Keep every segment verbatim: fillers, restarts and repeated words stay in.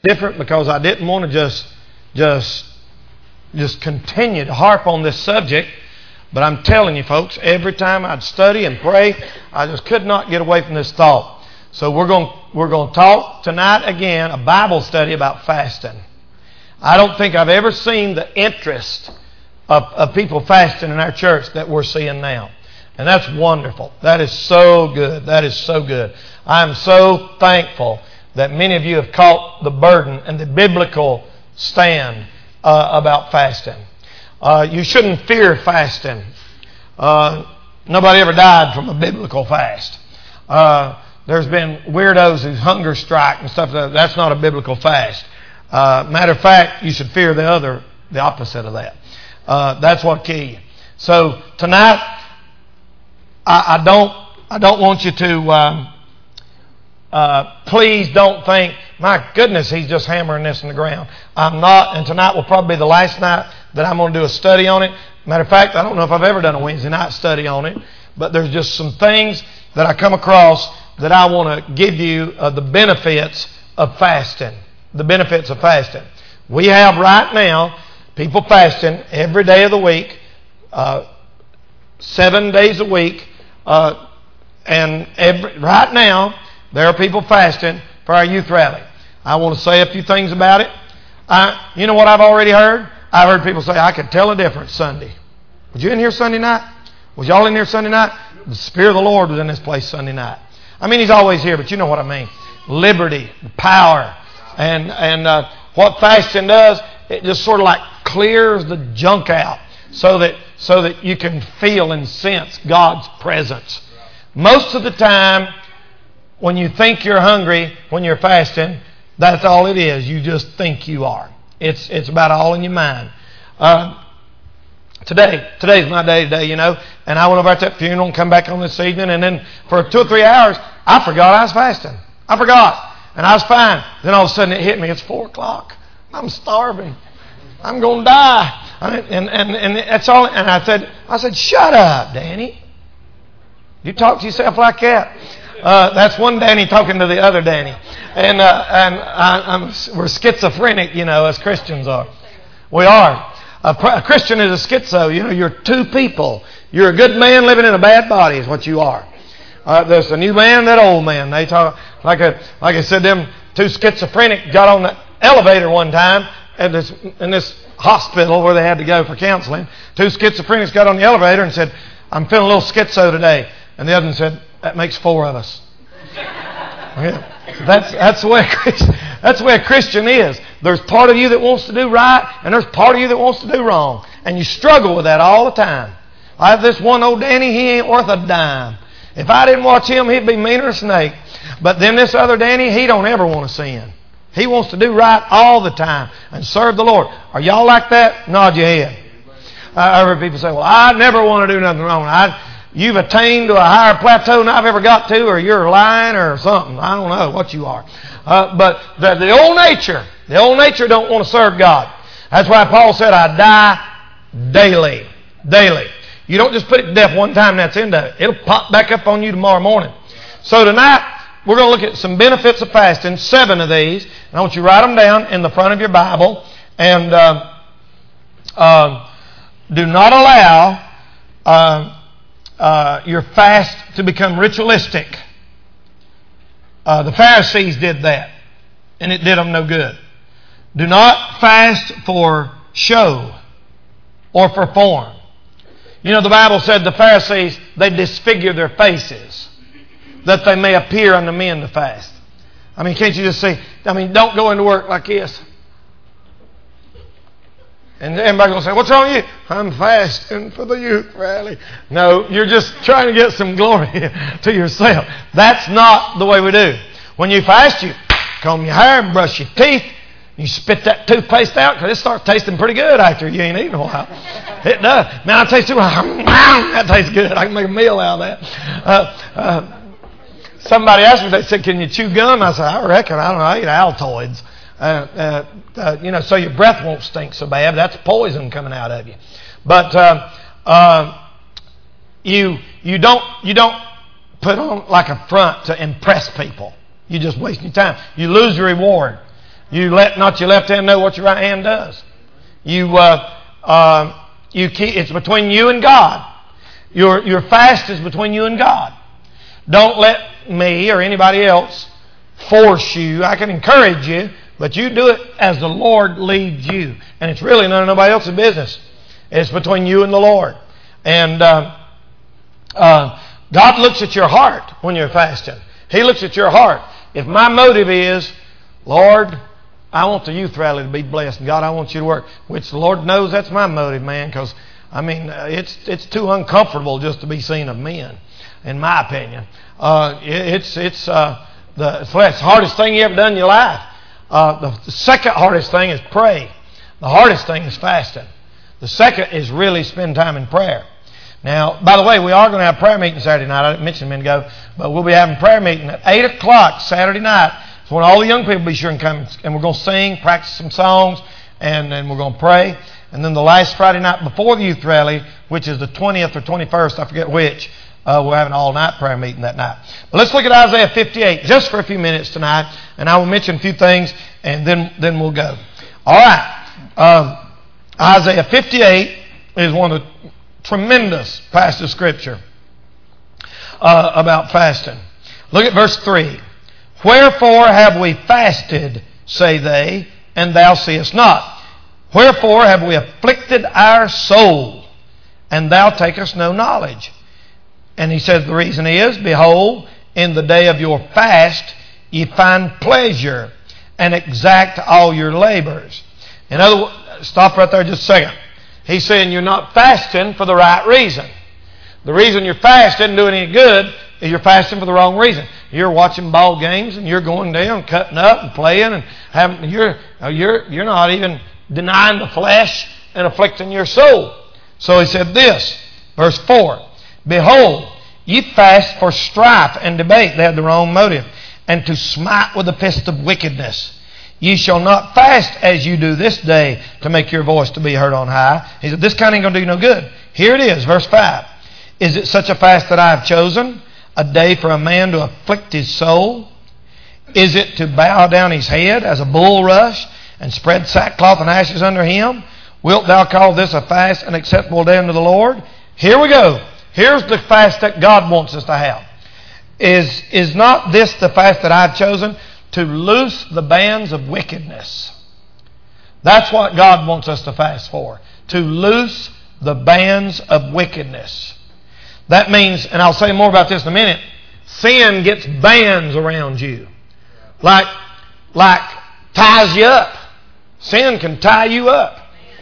different because I didn't want to just, just, just continue to harp on this subject. But I'm telling you, folks, every time I'd study and pray, I just could not get away from this thought. So we're going we're going to talk tonight again, a Bible study about fasting. I don't think I've ever seen the interest of, of people fasting in our church that we're seeing now. And that's wonderful. That is so good. That is so good. I am so thankful that many of you have caught the burden and the biblical stand uh, about fasting. Uh, you shouldn't fear fasting. Uh, nobody ever died from a biblical fast. Uh, there's been weirdos who hunger strike and stuff. Like that. That's not a biblical fast. Uh, matter of fact, you should fear the other, the opposite of that. Uh, that's what kill you. So tonight, I, I don't, I don't want you to. Um, Uh, please don't think, my goodness, he's just hammering this in the ground. I'm not, and tonight will probably be the last night that I'm going to do a study on it. Matter of fact, I don't know if I've ever done a Wednesday night study on it, but there's just some things that I come across that I want to give you uh, the benefits of fasting. The benefits of fasting. We have right now people fasting every day of the week, uh, seven days a week, uh, and every, right now, there are people fasting for our youth rally. I want to say a few things about it. I, you know what I've already heard? I've heard people say, I could tell a difference Sunday. Was you in here Sunday night? Was y'all in here Sunday night? The Spirit of the Lord was in this place Sunday night. I mean, He's always here, but you know what I mean. Liberty, power, and, and uh, what fasting does, it just sort of like clears the junk out so that, so that you can feel and sense God's presence. Most of the time, when you think you're hungry, when you're fasting, that's all it is. You just think you are. It's it's about all in your mind. Uh, today, today's my day today, you know. And I went over at that funeral and come back on this evening. And then for two or three hours, I forgot I was fasting. I forgot. And I was fine. Then all of a sudden it hit me. It's four o'clock. I'm starving. I'm going to die. And, and, and that's all. And I said, I said, shut up, Danny. You talk to yourself like that. Uh, that's one Danny talking to the other Danny. And uh, and I, I'm, we're schizophrenic, you know, as Christians are. We are. A, a Christian is a schizo. You know, you're two people. You're a good man living in a bad body is what you are. Uh, there's a new man and that old man. They talk, like a, like I said, them two schizophrenic got on the elevator one time at this, in this hospital where they had to go for counseling. Two schizophrenics got on the elevator and said, I'm feeling a little schizo today. And the other one said, that makes four of us. Yeah. That's that's the way a Christian, that's the way a Christian is. There's part of you that wants to do right, and there's part of you that wants to do wrong, and you struggle with that all the time. I have this one old Danny. He ain't worth a dime. If I didn't watch him, he'd be meaner than a snake. But then this other Danny, he don't ever want to sin. He wants to do right all the time and serve the Lord. Are y'all like that? Nod your head. I heard people say, "Well, I never want to do nothing wrong." I You've attained to a higher plateau than I've ever got to, or you're lying or something. I don't know what you are. Uh, but the, the old nature, the old nature don't want to serve God. That's why Paul said, I die daily. Daily. You don't just put it to death one time and that's into it. It'll pop back up on you tomorrow morning. So tonight, we're going to look at some benefits of fasting, seven of these. And I want you to write them down in the front of your Bible. And uh, uh, do not allow... Uh, Uh, your fast to become ritualistic. Uh, the Pharisees did that, and it did them no good. Do not fast for show or for form. You know, the Bible said the Pharisees, they disfigure their faces that they may appear unto men to fast. I mean, can't you just say, I mean, don't go into work like this. And everybody's going to say, what's wrong with you? I'm fasting for the youth rally. No, you're just trying to get some glory to yourself. That's not the way we do. When you fast, you comb your hair and brush your teeth. You spit that toothpaste out because it starts tasting pretty good after you ain't eaten a while. It does. Man, I taste too much. That tastes good. I can make a meal out of that. Uh, uh, somebody asked me, they said, can you chew gum? I said, I reckon. I don't know. I eat Altoids. Uh, uh, uh, you know, so your breath won't stink so bad. That's poison coming out of you. But uh, uh, you you don't you don't put on like a front to impress people. You just waste your time. You lose your reward. You let not your left hand know what your right hand does. You, uh, uh, you keep, it's between you and God. Your your fast is between you and God. Don't let me or anybody else force you. I can encourage you, but you do it as the Lord leads you. And it's really none of nobody else's business. It's between you and the Lord. And uh, uh, God looks at your heart when you're fasting. He looks at your heart. If my motive is, Lord, I want the youth rally to be blessed, and God, I want you to work, which the Lord knows that's my motive, man, because, I mean, it's it's too uncomfortable just to be seen of men, in my opinion. Uh, it, it's it's uh, the, it's the hardest thing you ever done in your life. Uh, the, the second hardest thing is pray. The hardest thing is fasting. The second is really spend time in prayer. Now, by the way, we are going to have prayer meeting Saturday night. I didn't mention a minute ago, but we'll be having prayer meeting at eight o'clock Saturday night. So when all the young people be sure and come, and we're going to sing, practice some songs, and then we're going to pray. And then the last Friday night before the youth rally, which is the twentieth or twenty-first, I forget which, uh, we're having an all-night prayer meeting that night. But let's look at Isaiah fifty-eight just for a few minutes tonight, and I will mention a few things, and then, then we'll go. All right. Um, Isaiah fifty-eight is one of the tremendous passage of Scripture uh, about fasting. Look at verse three. Wherefore have we fasted, say they, and thou seest not? Wherefore have we afflicted our soul, and thou takest no knowledge? And he says the reason is, behold, in the day of your fast ye find pleasure, and exact all your labors. In other words, stop right there just a second. He's saying you're not fasting for the right reason. The reason you're fasting isn't doing any good is you're fasting for the wrong reason. You're watching ball games and you're going down, cutting up and playing, and having you're you're you're not even denying the flesh and afflicting your soul. So he said this, verse four: Behold, ye fast for strife and debate. They had the wrong motive, and to smite with the fist of wickedness. Ye shall not fast as you do this day to make your voice to be heard on high. He said, this kind ain't going to do no good. Here it is, verse five. Is it such a fast that I have chosen? A day for a man to afflict his soul? Is it to bow down his head as a bulrush and spread sackcloth and ashes under him? Wilt thou call this a fast and acceptable day unto the Lord? Here we go. Here's the fast that God wants us to have. Is, is not this the fast that I've chosen? To loose the bands of wickedness. That's what God wants us to fast for. To loose the bands of wickedness. That means, and I'll say more about this in a minute, sin gets bands around you. Like, like ties you up. Sin can tie you up.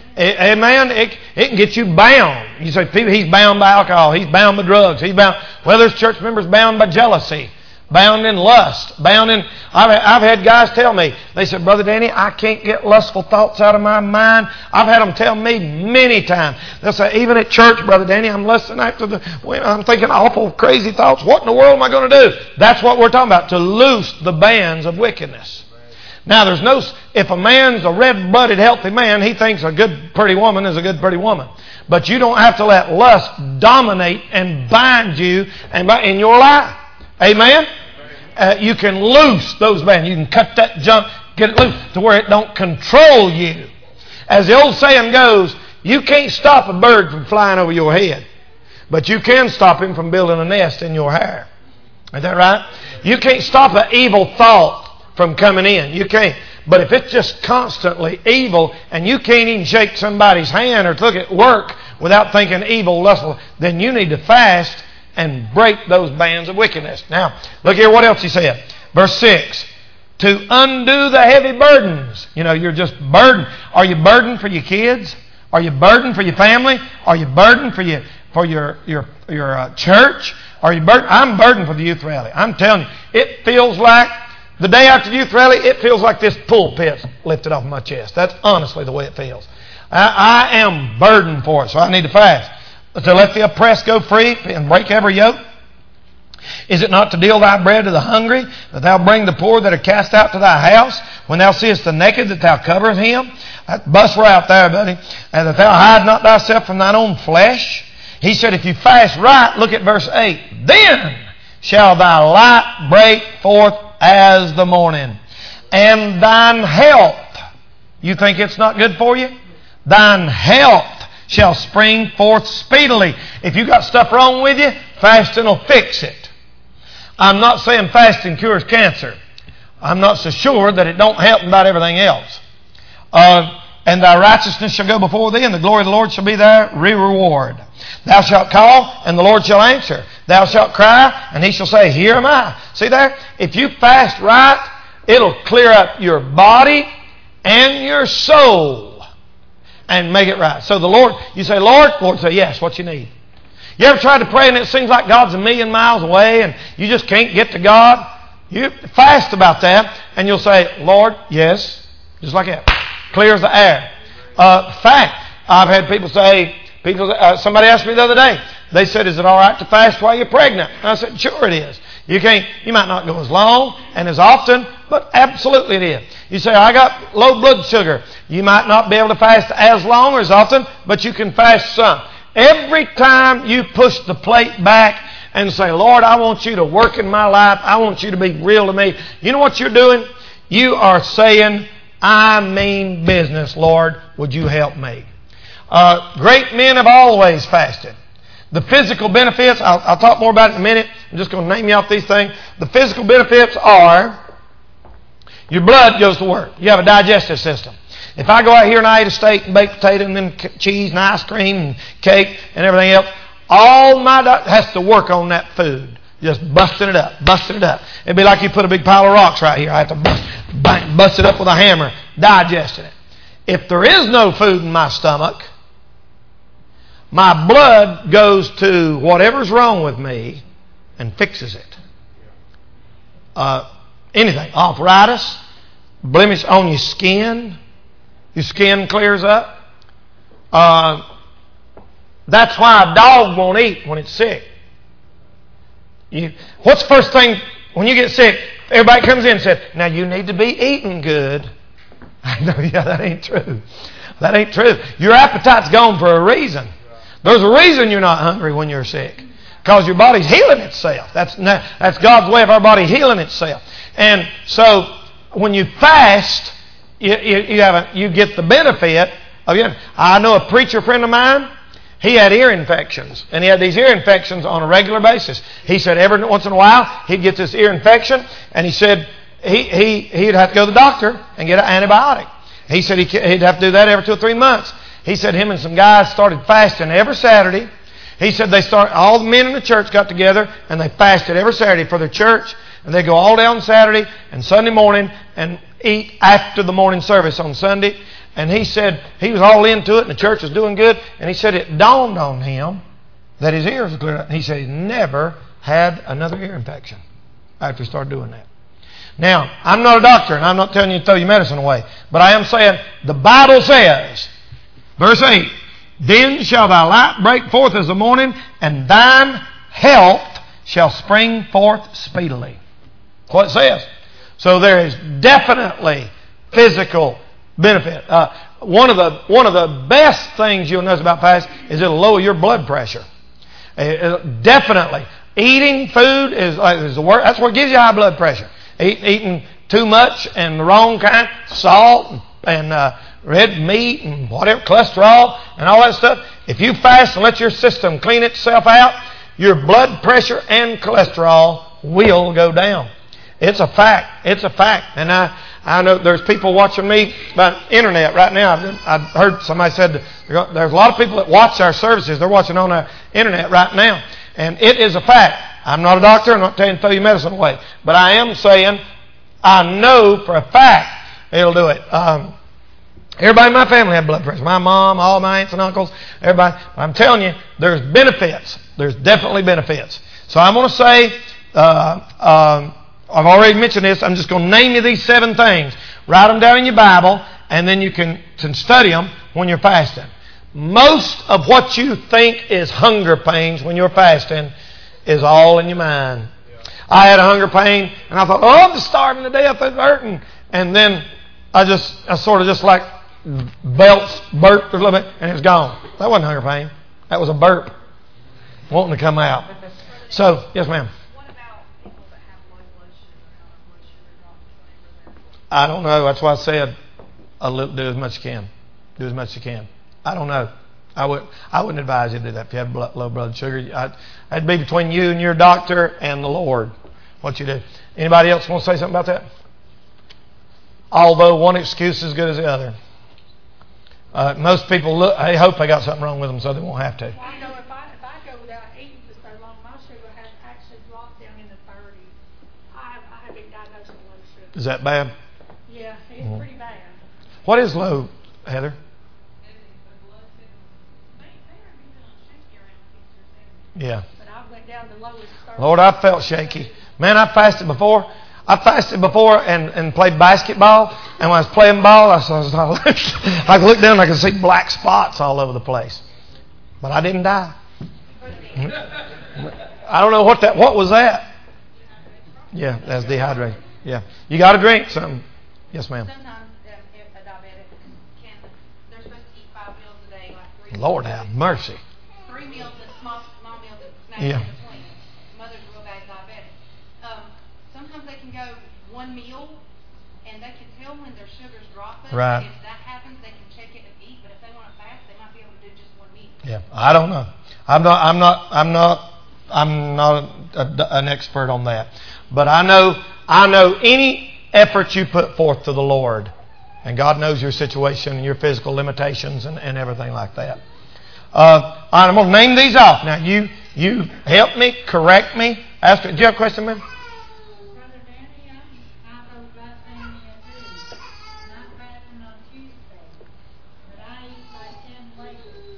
Amen? It, it can get you bound. You say, people, he's bound by alcohol. He's bound by drugs. He's bound. Well, there's church members bound by jealousy. Bound in lust. Bound in... I've, I've had guys tell me, they said, Brother Danny, I can't get lustful thoughts out of my mind. I've had them tell me many times. They'll say, even at church, Brother Danny, I'm lusting after the... I'm thinking awful, crazy thoughts. What in the world am I going to do? That's what we're talking about. To loose the bands of wickedness. Now, there's no... If a man's a red-blooded, healthy man, he thinks a good, pretty woman is a good, pretty woman. But you don't have to let lust dominate and bind you and in your life. Amen? Uh, you can loose those bands. You can cut that junk, get it loose to where it don't control you. As the old saying goes, you can't stop a bird from flying over your head, but you can stop him from building a nest in your hair. Is that right? You can't stop an evil thought from coming in. You can't. But if it's just constantly evil and you can't even shake somebody's hand or look at work without thinking evil, lustful, then you need to fast and break those bands of wickedness. Now, look here what else he said. Verse six. To undo the heavy burdens. You know, you're just burdened. Are you burdened for your kids? Are you burdened for your family? Are you burdened for your for your your your uh, church? Are you burdened? I'm burdened for the youth rally. I'm telling you, it feels like the day after the youth rally, it feels like this pulpit's lifted off my chest. That's honestly the way it feels. I, I am burdened for it, so I need to fast. To let the oppressed go free and break every yoke? Is it not to deal thy bread to the hungry, that thou bring the poor that are cast out to thy house? When thou seest the naked, that thou coverest him? That bus right there, buddy. And that thou hide not thyself from thine own flesh? He said, if you fast right, look at verse eight. Then shall thy light break forth as the morning, and thine health. You think it's not good for you? Thine health shall spring forth speedily. If you got stuff wrong with you, fasting will fix it. I'm not saying fasting cures cancer. I'm not so sure that it don't help about everything else. Uh, and thy righteousness shall go before thee, and the glory of the Lord shall be thy reward. Thou shalt call, and the Lord shall answer. Thou shalt cry, and he shall say, Here am I. See there? If you fast right, it'll clear up your body and your soul and make it right. So the Lord, you say, Lord, the Lord say, yes, what you need. You ever tried to pray and it seems like God's a million miles away and you just can't get to God? You fast about that and you'll say, Lord, yes, just like that. Clears the air. Uh, fact, I've had people say, people. Uh, somebody asked me the other day, they said, is it all right to fast while you're pregnant? And I said, sure it is. You can't, you might not go as long and as often, but absolutely it is. You say, I got low blood sugar. You might not be able to fast as long or as often, but you can fast some. Every time you push the plate back and say, Lord, I want you to work in my life. I want you to be real to me. You know what you're doing? You are saying, I mean business, Lord. Would you help me? Uh, great men have always fasted. The physical benefits, I'll, I'll talk more about it in a minute. I'm just going to name you off these things. The physical benefits are your blood goes to work. You have a digestive system. If I go out here and I eat a steak and baked potato and then cheese and ice cream and cake and everything else, all my di- has to work on that food. Just busting it up, busting it up. It'd be like you put a big pile of rocks right here. I have to bust, bang, bust it up with a hammer, digesting it. If there is no food in my stomach, my blood goes to whatever's wrong with me and fixes it. Uh, anything. Arthritis, blemish on your skin, your skin clears up. Uh, that's why a dog won't eat when it's sick. You, what's the first thing when you get sick? Everybody comes in and says, now you need to be eating good. I know, yeah, that ain't true. That ain't true. Your appetite's gone for a reason. There's a reason you're not hungry when you're sick. Because your body's healing itself. That's that's God's way of our body healing itself. And so when you fast, you, you, you, have a, you get the benefit of it. I know a preacher friend of mine, he had ear infections. And he had these ear infections on a regular basis. He said every once in a while he'd get this ear infection. And he said he, he, he'd have to go to the doctor and get an antibiotic. He said he, he'd have to do that every two or three months. He said him and some guys started fasting every Saturday. He said they start all the men in the church got together and they fasted every Saturday for their church. And they go all day on Saturday and Sunday morning and eat after the morning service on Sunday. And he said he was all into it and the church was doing good. And he said it dawned on him that his ears were cleared up. And he said he never had another ear infection after he started doing that. Now, I'm not a doctor and I'm not telling you to throw your medicine away. But I am saying the Bible says, verse eight, then shall thy light break forth as the morning, and thine health shall spring forth speedily. That's what it says. So there is definitely physical benefit. Uh, one of the one of the best things you'll notice about fast is it'll lower your blood pressure. It, it, definitely, eating food is, is the worst. That's what gives you high blood pressure. Eat, eating too much and the wrong kind, salt and uh, red meat and whatever, cholesterol and all that stuff. If you fast and let your system clean itself out, your blood pressure and cholesterol will go down. It's a fact. It's a fact. And I, I know there's people watching me by internet right now. I've heard somebody said there's a lot of people that watch our services. They're watching on our internet right now. And it is a fact. I'm not a doctor. I'm not telling you to throw your medicine away. But I am saying I know for a fact it'll do it. Um, everybody in my family had blood pressure. My mom, all my aunts and uncles, everybody. I'm telling you, there's benefits. There's definitely benefits. So I'm going to say, uh, um, I've already mentioned this. I'm just going to name you these seven things. Write them down in your Bible, and then you can, can study them when you're fasting. Most of what you think is hunger pains when you're fasting is all in your mind. I had a hunger pain, and I thought, oh, I'm just starving to death. It's hurting. And then I just, I sort of just like belts, burped a little bit, and it's gone. That wasn't hunger pain. That was a burp wanting to come out. So, yes, ma'am. What about people that have low blood sugar? How blood sugar drops whenever I don't know. That's why I said a little, do as much as you can. Do as much as you can. I don't know. I would. I wouldn't advise you to do that if you have blood, low blood sugar. I'd, that'd be between you and your doctor and the Lord. What you do. Anybody else want to say something about that? Although one excuse is as good as the other. Uh, most people look. I hope they got something wrong with them, so they won't have to. Well, I know if I if I go without eating for so long, my sugar has actually dropped down in the thirties. I have I have been diagnosed with low sugar. Is that bad? Yeah, it's Mm-hmm. pretty bad. What is low, Heather? Yeah. But I went down to lowest thirty. Lord, I felt shaky. Man, I fasted before. I fasted before and, and played basketball. And when I was playing ball, I saw I could look down and I could see black spots all over the place. But I didn't die. I don't know what that. What was that? Yeah, that's dehydrated. Yeah, you got to drink something. Yes, ma'am. Sometimes um, if a diabetic can, they're supposed to eat five meals a day, like three. Lord have mercy. Three meals and small, small meals and snacks Yeah. in between. Mother's a real bad diabetic. Um, sometimes they can go one meal, and they can tell when their sugar's dropping. Right. If that happens, they can check it and eat. But if they want to fast, they might be able to do just one meal. Yeah, I don't know. I'm not. I'm not. I'm not. I'm not a, a, an expert on that. But I know. I know any effort you put forth to the Lord, and God knows your situation and your physical limitations and, and everything like that. Uh, I'm going to name these off. Now, you you help me, correct me. Ask. Do you have a question, ma'am? Brother Danny, I, I know glycemia too. Not fasting on Tuesday, but I eat like ten Lakers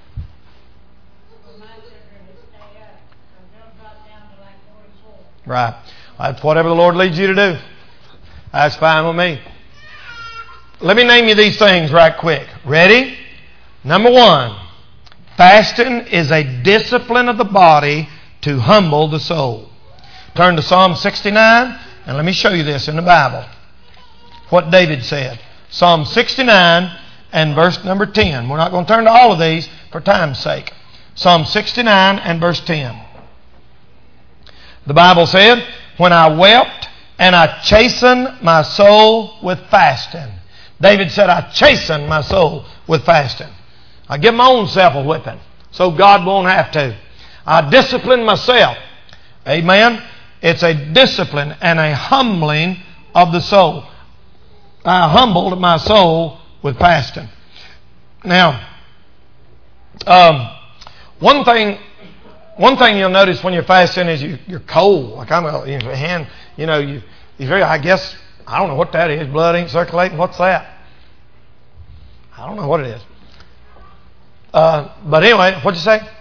for my sugar to stay up. So they'll drop down to like forty-four. Right. That's whatever the Lord leads you to do. That's fine with me. Let me name you these things right quick. Ready? Number one, fasting is a discipline of the body to humble the soul. Turn to Psalm sixty-nine, and let me show you this in the Bible. What David said. Psalm sixty-nine and verse number ten. We're not going to turn to all of these for time's sake. Psalm sixty-nine and verse ten. The Bible said, when I wept and I chastened my soul with fasting. David said, I chasten my soul with fasting. I give my own self a whipping so God won't have to. I discipline myself. Amen. It's a discipline and a humbling of the soul. I humbled my soul with fasting. Now, um, one thing, one thing you'll notice when you're fasting is you, you're cold. Like I'm, a, your hand, you know, you, you very. I guess I don't know what that is. Blood ain't circulating. What's that? I don't know what it is. Uh, but anyway, what'd you say?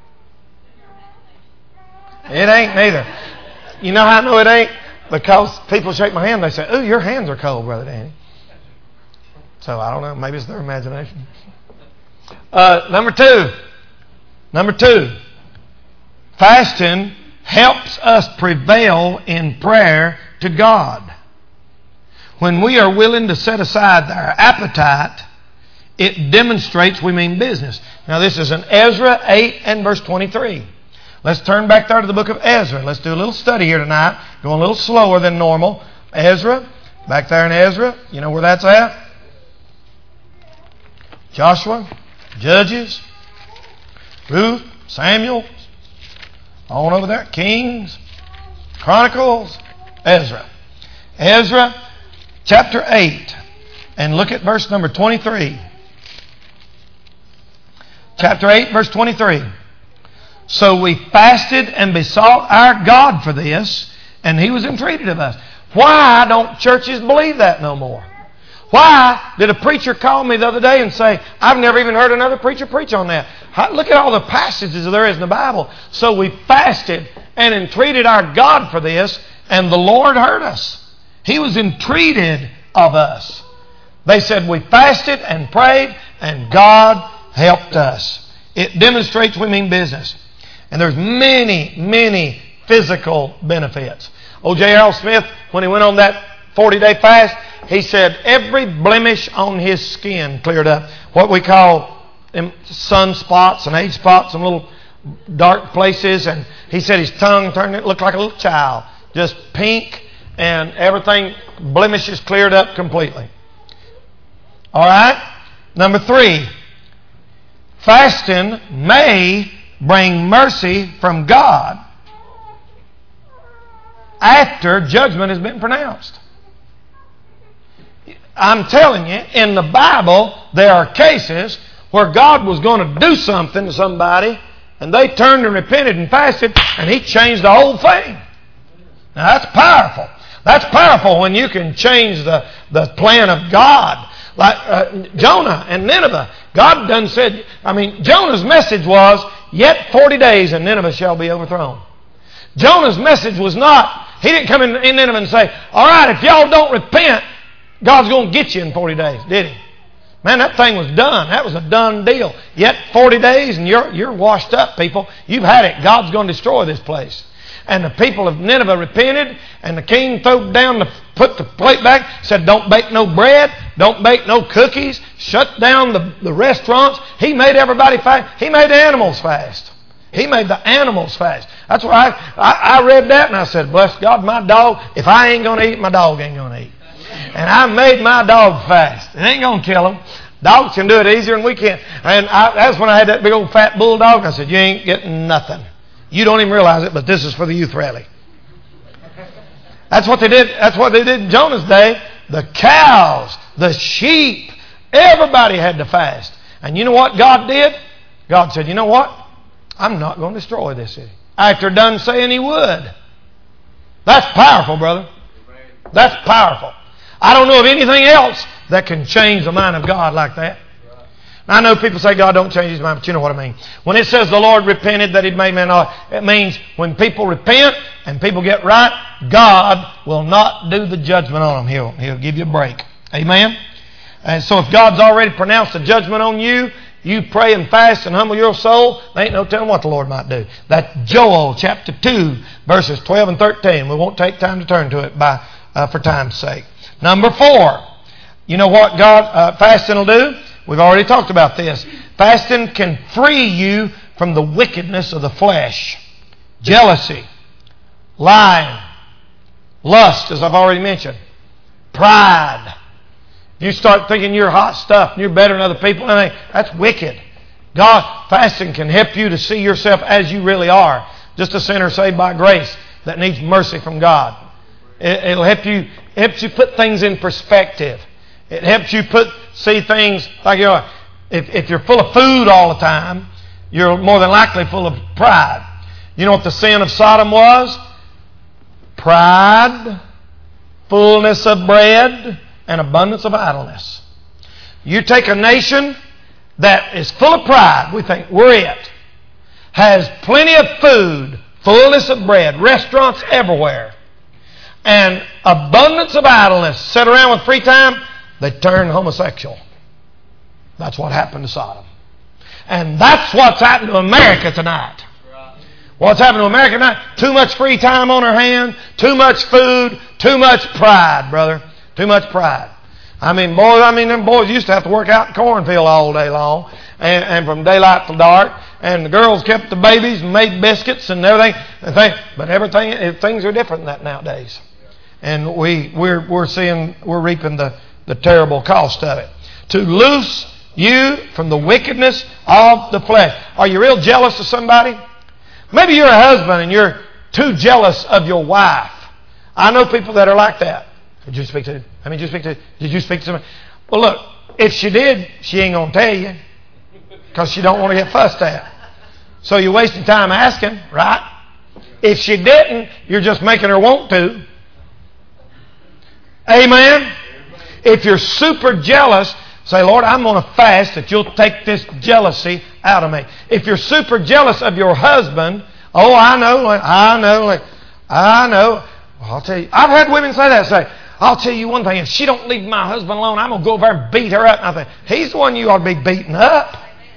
It ain't neither. You know how I know it ain't? Because people shake my hand, they say, "Ooh, your hands are cold, Brother Danny." So I don't know. Maybe it's their imagination. Uh, number two. Number two. Fasting helps us prevail in prayer to God. When we are willing to set aside our appetite, it demonstrates we mean business. Now this is in Ezra eight and verse twenty-three. Let's turn back there to the book of Ezra. Let's do a little study here tonight. Going a little slower than normal. Ezra, back there in Ezra, you know where that's at? Joshua, Judges, Ruth, Samuel, on over there, Kings, Chronicles, Ezra. Ezra chapter eight, and look at verse number twenty-three. Chapter eight, verse twenty-three. So we fasted and besought our God for this, and He was entreated of us. Why don't churches believe that no more? Why did a preacher call me the other day and say, I've never even heard another preacher preach on that? Look at all the passages there is in the Bible. So we fasted and entreated our God for this, and the Lord heard us. He was entreated of us. They said we fasted and prayed, and God helped us. It demonstrates we mean business. And there's many, many physical benefits. O J L Smith, when he went on that forty-day fast, he said every blemish on his skin cleared up. What we call sunspots and age spots and little dark places. And he said his tongue turned, it looked like a little child. Just pink and everything, blemishes cleared up completely. All right? Number three, fasting may bring mercy from God after judgment has been pronounced. I'm telling you, in the Bible, there are cases where God was going to do something to somebody, and they turned and repented and fasted, and He changed the whole thing. Now, that's powerful. That's powerful when you can change the, the plan of God. Like uh, Jonah and Nineveh. God done said, I mean, Jonah's message was, yet forty days and Nineveh shall be overthrown. Jonah's message was not, he didn't come in, in Nineveh and say, all right, if y'all don't repent, God's going to get you in forty days, did He? Man, that thing was done. That was a done deal. Yet forty days and you're, you're washed up, people. You've had it. God's going to destroy this place. And the people of Nineveh repented, and the king threw down the, put the plate back, said, don't bake no bread, don't bake no cookies, shut down the, the restaurants. He made everybody fast. He made the animals fast. He made the animals fast. That's why I, I, I read that and I said, bless God, my dog, if I ain't going to eat, my dog ain't going to eat. And I made my dog fast. It ain't going to kill him. Dogs can do it easier than we can. And I, that's when I had that big old fat bulldog. And I said, you ain't getting nothing. You don't even realize it, but this is for the youth rally. That's what they did. That's what they did in Jonah's day. The cows, the sheep, everybody had to fast. And you know what God did? God said, you know what? I'm not going to destroy this city. After done saying He would. That's powerful, brother. That's powerful. I don't know of anything else that can change the mind of God like that. I know people say God don't change His mind, but you know what I mean. When it says the Lord repented that He made man all, it means when people repent and people get right, God will not do the judgment on them. He'll, he'll give you a break. Amen? And so if God's already pronounced a judgment on you, you pray and fast and humble your soul, there ain't no telling what the Lord might do. That's Joel chapter two, verses twelve and thirteen. We won't take time to turn to it by uh, for time's sake. Number four, you know what God uh, fasting will do? We've already talked about this. Fasting can free you from the wickedness of the flesh. Jealousy, lying, lust, as I've already mentioned, pride. You start thinking you're hot stuff and you're better than other people, and that's wicked. God, fasting can help you to see yourself as you really are. Just a sinner saved by grace that needs mercy from God. It, it'll help you, helps you put things in perspective. It helps you put see things like you know, if, if you're full of food all the time, you're more than likely full of pride. You know what the sin of Sodom was? Pride, fullness of bread, and abundance of idleness. You take a nation that is full of pride, we think we're it, has plenty of food, fullness of bread, restaurants everywhere, and abundance of idleness, sit around with free time, they turn homosexual. That's what happened to Sodom. And that's what's happened to America tonight. What's happened to America tonight? Too much free time on her hands, too much food, too much pride, brother. Too much pride. I mean, boys, I mean, them boys used to have to work out in cornfield all day long, and, and from daylight till dark, and the girls kept the babies and made biscuits and everything. But everything, things are different than that nowadays. And we, we're, we're seeing, we're reaping the the terrible cost of it. To loose you from the wickedness of the flesh. Are you real jealous of somebody? Maybe you're a husband and you're too jealous of your wife. I know people that are like that. Did you speak to? I mean, did you speak to? Did you speak to somebody? Well, look, if she did, she ain't gonna tell you because she don't want to get fussed at. So you're wasting time asking, right? If she didn't, you're just making her want to. Amen. If you're super jealous, say, Lord, I'm going to fast that you'll take this jealousy out of me. If you're super jealous of your husband, oh, I know, I know, I know. Well, I'll tell you, I've had women say that, say, I'll tell you one thing, if she don't leave my husband alone, I'm going to go over there and beat her up. And I think, he's the one you ought to be beating up.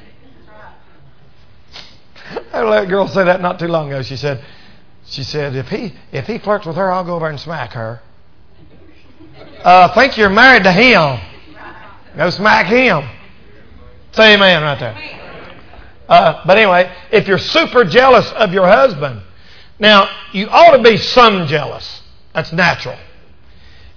I had a girl say that not too long ago. She said, she said, if he if he flirts with her, I'll go over and smack her. Uh, think you're married to him. Go smack him. Say amen right there. Uh, but anyway, if you're super jealous of your husband, now you ought to be some jealous. That's natural.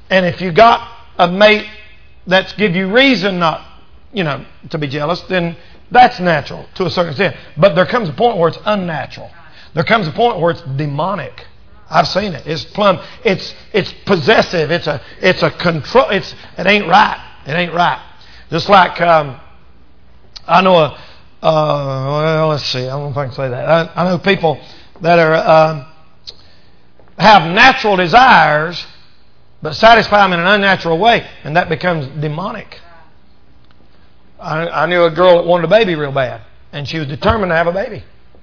And if you got a mate that's give you reason not, you know, to be jealous, then that's natural to a certain extent. But there comes a point where it's unnatural. There comes a point where it's demonic. I've seen it. It's plumb. It's it's possessive. It's a it's a control. It's it ain't right. It ain't right. Just like um, I know a. Uh, well, let's see. I don't think I can say that. I, I know people that are um, have natural desires, but satisfy them in an unnatural way, and that becomes demonic. I, I knew a girl that wanted a baby real bad, and she was determined to have a baby.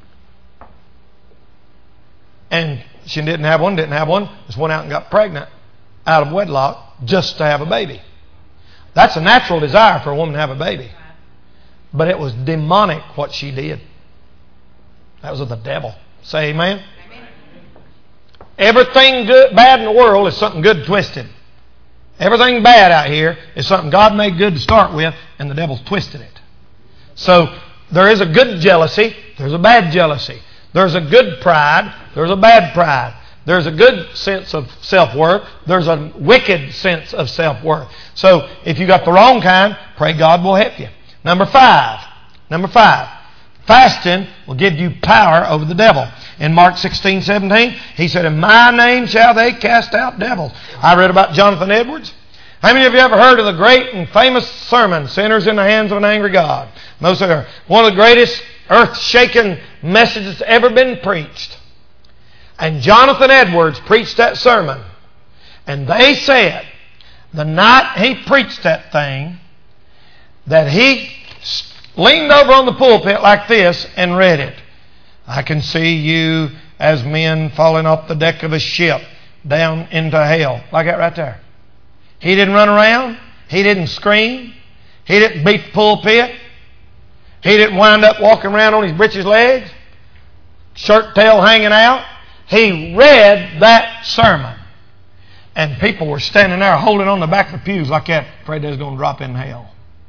And she didn't have one, didn't have one, just went out and got pregnant out of wedlock just to have a baby. That's a natural desire for a woman to have a baby. But it was demonic what she did. That was of the devil. Say amen. Amen. Everything good, bad in the world is something good twisted. Everything bad out here is something God made good to start with, and the devil's twisted it. So there is a good jealousy. There's a bad jealousy. There's a good pride. There's a bad pride. There's a good sense of self-worth. There's a wicked sense of self-worth. So if you got the wrong kind, pray God will help you. Number five. Number five. Fasting will give you power over the devil. In Mark sixteen seventeen, he said, in my name shall they cast out devils. I read about Jonathan Edwards. How many of you ever heard of the great and famous sermon, Sinners in the Hands of an Angry God? Most of them. One of the greatest earth-shaking messages that's ever been preached. And Jonathan Edwards preached that sermon. And they said, the night he preached that thing, that he leaned over on the pulpit like this and read it. I can see you as men falling off the deck of a ship down into hell. Like that right there. He didn't run around. He didn't scream. He didn't beat the pulpit. He didn't wind up walking around on his breeches legs, shirt tail hanging out. He read that sermon. And people were standing there holding on the back of the pews like that, afraid they was going to drop in hell.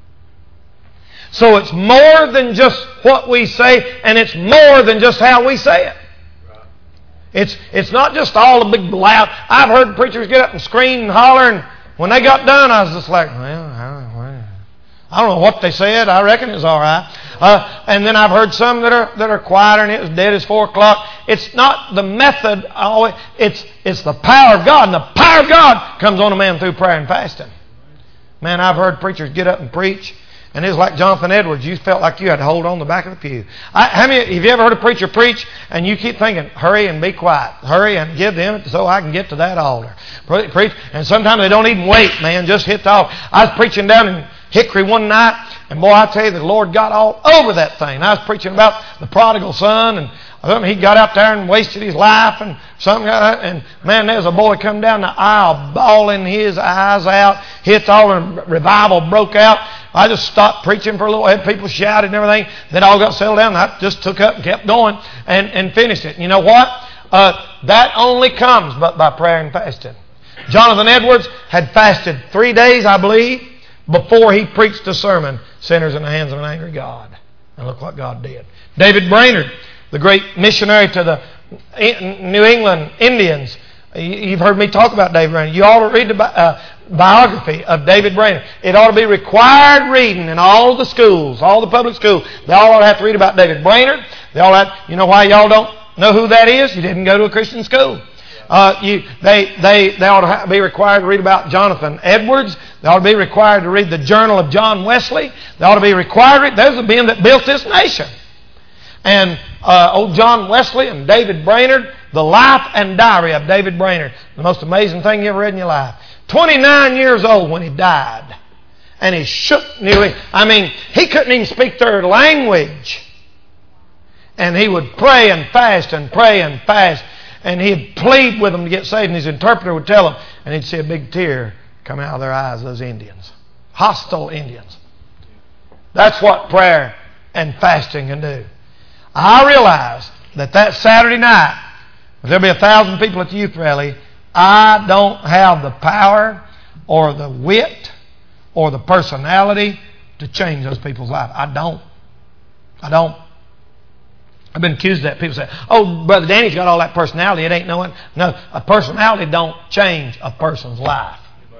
So it's more than just what we say, and it's more than just how we say it. It's it's not just all the big loud. I've heard preachers get up and scream and holler, and when they got done, I was just like, well, I don't know what they said. I reckon it was all right. Uh, and then I've heard some that are that are quieter, and it was dead as four o'clock. It's not the method. Always, it's it's the power of God, and the power of God comes on a man through prayer and fasting. Man, I've heard preachers get up and preach. And it was like Jonathan Edwards. You felt like you had to hold on the back of the pew. I, how many, have you ever heard a preacher preach and you keep thinking, hurry and be quiet. Hurry and give them it so I can get to that altar. Preach. And sometimes they don't even wait, man. Just hit the altar. I was preaching down in Hickory one night. And boy, I tell you, the Lord got all over that thing. I was preaching about the prodigal son. And he got out there and wasted his life. And something. And man, there's a boy come down the aisle bawling his eyes out. Hit the altar and revival broke out. I just stopped preaching for a little. I had people shouted and everything. Then all got settled down. And I just took up and kept going and, and finished it. You know what? Uh, that only comes but by prayer and fasting. Jonathan Edwards had fasted three days, I believe, before he preached a sermon, Sinners in the Hands of an Angry God. And look what God did. David Brainerd, the great missionary to the New England Indians. You've heard me talk about David Brainerd. You ought to read the bi- uh, biography of David Brainerd. It ought to be required reading in all the schools, all the public schools. They all ought to have to read about David Brainerd. They all have, you know why y'all don't know who that is? You didn't go to a Christian school. Uh, you, they, they, they ought to have, be required to read about Jonathan Edwards. They ought to be required to read the Journal of John Wesley. They ought to be required to read. Those are the men that built this nation. And uh, old John Wesley and David Brainerd, the life and diary of David Brainerd, the most amazing thing you ever read in your life. twenty-nine years old when he died. And he shook New England. I mean, he couldn't even speak their language. And he would pray and fast and pray and fast. And he'd plead with them to get saved. And his interpreter would tell them. And he'd see a big tear come out of their eyes, those Indians. Hostile Indians. That's what prayer and fasting can do. I realize that that Saturday night, if there'll be a thousand people at the youth rally, I don't have the power or the wit or the personality to change those people's lives. I don't. I don't. I've been accused of that. People say, oh, Brother Danny's got all that personality. It ain't no one. No, a personality don't change a person's life.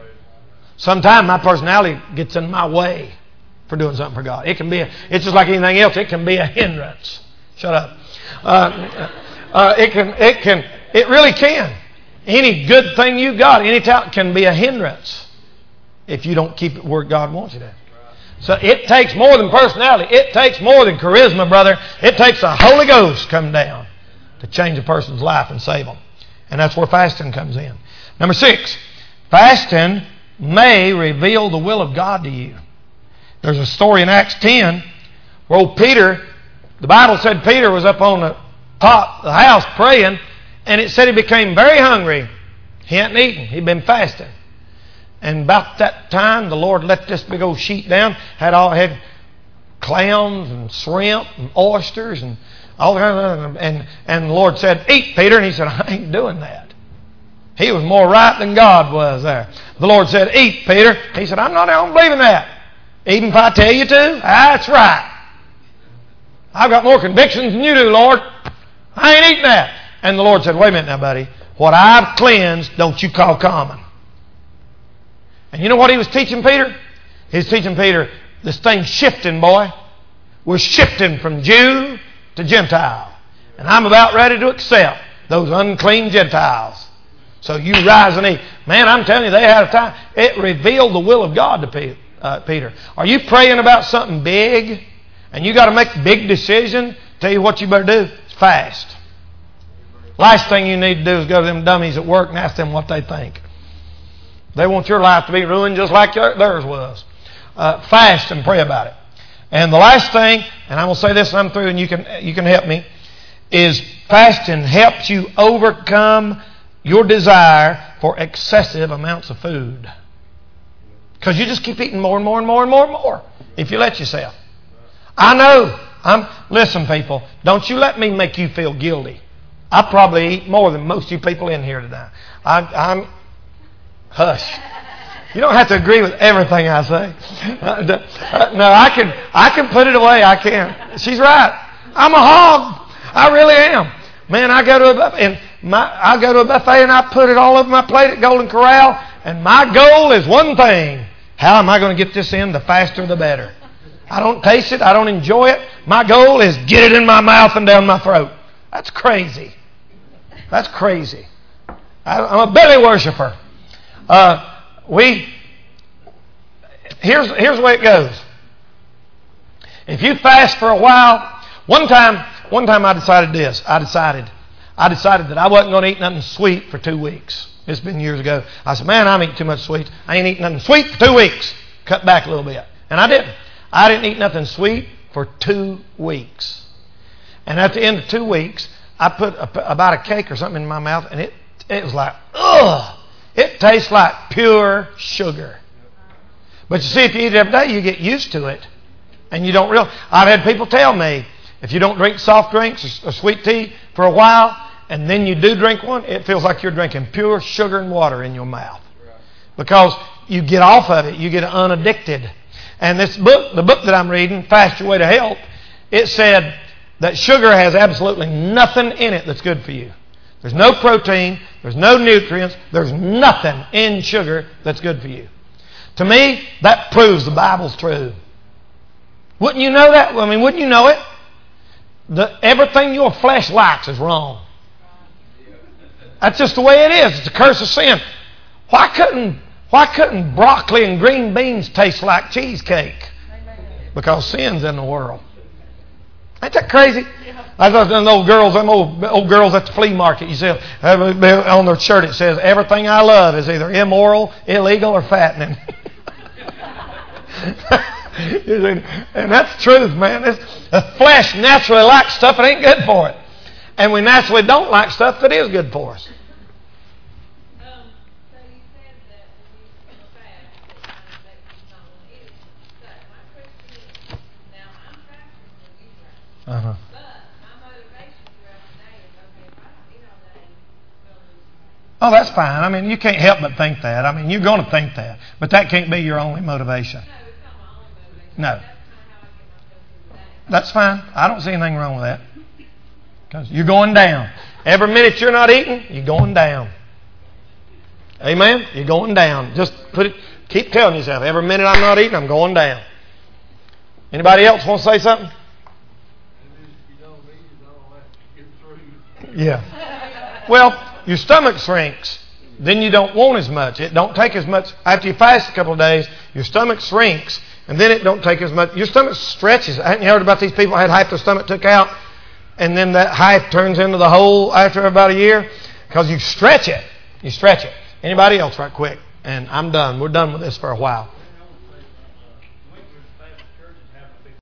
Sometimes my personality gets in my way for doing something for God. It can be, a, it's just like anything else. It can be a hindrance. Shut up. Uh, uh, it can, it can, it really can. Any good thing you got, any talent can be a hindrance if you don't keep it where God wants you to. So it takes more than personality. It takes more than charisma, brother. It takes the Holy Ghost come down to change a person's life and save them. And that's where fasting comes in. Number six, fasting may reveal the will of God to you. There's a story in Acts ten where old Peter, the Bible said Peter was up on the top of the house praying, and it said he became very hungry. He hadn't eaten. He'd been fasting. And about that time, the Lord let this big old sheet down. Had all had clams and shrimp and oysters and all that. And, and the Lord said, "Eat, Peter." And he said, "I ain't doing that." He was more right than God was there. The Lord said, "Eat, Peter." He said, "I'm not I don't believe in that. Even if I tell you to, that's right. I've got more convictions than you do, Lord. I ain't eating that." And the Lord said, "Wait a minute now, buddy. What I've cleansed, don't you call common." And you know what he was teaching Peter? He was teaching Peter, this thing's shifting, boy. We're shifting from Jew to Gentile. And I'm about ready to accept those unclean Gentiles. So you rise and eat. Man, I'm telling you, they had a time. It revealed the will of God to uh, Peter. Are you praying about something big and you got to make a big decision? Tell you what you better do. It's fast. Last thing you need to do is go to them dummies at work and ask them what they think. They want your life to be ruined just like theirs was. Uh, fast and pray about it. And the last thing, and I'm going to say this and I'm through and you can, you can help me, is fasting helps you overcome your desire for excessive amounts of food. Because you just keep eating more and more and more and more and more if you let yourself. I know. I'm listen, people, don't you let me make you feel guilty. I probably eat more than most of you people in here today. I, I'm hush. You don't have to agree with everything I say. Uh, no, I can I can put it away. I can. She's right. I'm a hog. I really am. Man, I go to a buffet and my I go to a buffet and I put it all over my plate at Golden Corral, and my goal is one thing: how am I going to get this in? The faster, the better. I don't taste it. I don't enjoy it. My goal is get it in my mouth and down my throat. That's crazy. That's crazy. I, I'm a belly worshiper. Uh, we here's here's the way it goes. If you fast for a while, one time one time I decided this. I decided I decided that I wasn't going to eat nothing sweet for two weeks. It's been years ago. I said, "Man, I'm eating too much sweet. I ain't eating nothing sweet for two weeks. Cut back a little bit." And I didn't. I didn't eat nothing sweet for two weeks. And at the end of two weeks, I put a, about a cake or something in my mouth, and it it was like, ugh. It tastes like pure sugar. But you see, if you eat it every day, you get used to it. And you don't realize. I've had people tell me, if you don't drink soft drinks or sweet tea for a while, and then you do drink one, it feels like you're drinking pure sugar and water in your mouth. Because you get off of it. You get unaddicted. And this book, the book that I'm reading, Fast Your Way to Health, it said that sugar has absolutely nothing in it that's good for you. There's no protein, there's no nutrients, there's nothing in sugar that's good for you. To me, that proves the Bible's true. Wouldn't you know that? I mean, wouldn't you know it? The, everything your flesh likes is wrong. That's just the way it is. It's a curse of sin. Why couldn't why couldn't broccoli and green beans taste like cheesecake? Because sin's in the world. Ain't that crazy? I thought them old girls, them old, old girls at the flea market, you see, on their shirt it says, "Everything I love is either immoral, illegal, or fattening." And that's the truth, man. It's, the flesh naturally likes stuff that ain't good for it. And we naturally don't like stuff that is good for us. Um, so you said that when you fast, it kind of makes you not want to eat it. So my question is, now I'm fasting for you guys. Uh-huh. But my motivation throughout the day is, okay, if I don't eat all day, I'm going to lose weight. Oh, that's fine. I mean, you can't help but think that. I mean, you're going to think that. But that can't be your only motivation. No, it's not my only motivation. No. That's kind of how I get myself through the day. That's fine. I don't see anything wrong with that. Because you're going down. Every minute you're not eating, you're going down. Amen? You're going down. Just put it Keep telling yourself, every minute I'm not eating, I'm going down. Anybody else want to say something? Yeah. Well, your stomach shrinks. Then you don't want as much. It don't take as much. After you fast a couple of days, your stomach shrinks, and then it don't take as much. Your stomach stretches. Haven't you heard about these people who had half their stomach took out, and then that half turns into the whole after about a year? Because you stretch it. You stretch it. Anybody else right quick? And I'm done. We're done with this for a while.